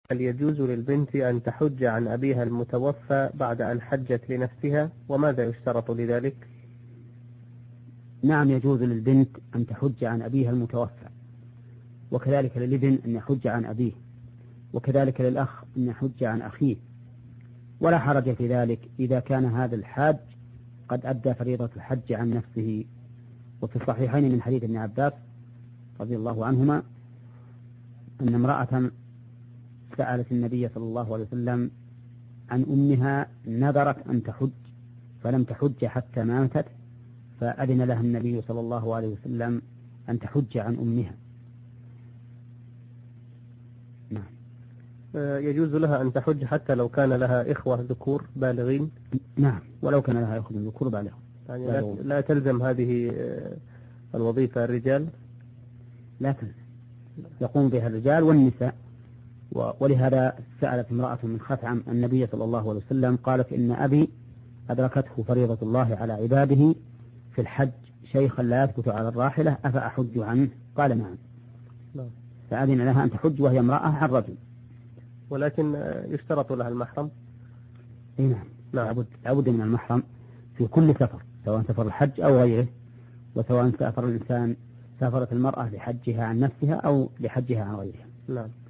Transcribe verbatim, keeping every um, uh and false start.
هل يجوز للبنت أن تحج عن أبيها المتوفى بعد أن حجت لنفسها، وماذا يشترط لذلك؟ نعم، يجوز للبنت أن تحج عن أبيها المتوفى، وكذلك للابن أن يحج عن أبيه، وكذلك للأخ أن يحج عن أخيه، ولا حرج في ذلك إذا كان هذا الحاج قد أدى فريضة الحج عن نفسه. وفي الصحيحين من حديث ابن عباس رضي الله عنهما أن امرأة سألت النبي صلى الله عليه وسلم عن أمها نذرت أن تحج فلم تحج حتى ماتت، فأذن لها النبي صلى الله عليه وسلم أن تحج عن أمها. نعم. يجوز لها أن تحج حتى لو كان لها إخوة ذكور بالغين؟ نعم، ولو كان لها إخوة ذكور بالغين. يعني لا, لا تلزم هذه الوظيفة الرجال؟ لا تلزم، يقوم بها الرجال والنساء. ولهذا سألت امرأة من خثعم النبي صلى الله عليه وسلم قالت إن أبي أدركته فريضة الله على عباده في الحج شيخا لا يثبت على الراحلة أفأحج عنه؟ قال نعم. نعم. فأذن لها أن تحج وهي امرأة عن رجل، ولكن يشترط لها المحرم. اي نعم. نعم. لابد من المحرم في كل سفر، سواء سفر الحج أو غيره، وسواء سافر الإنسان سافرت المرأة لحجها عن نفسها أو لحجها عن غيرها. نعم.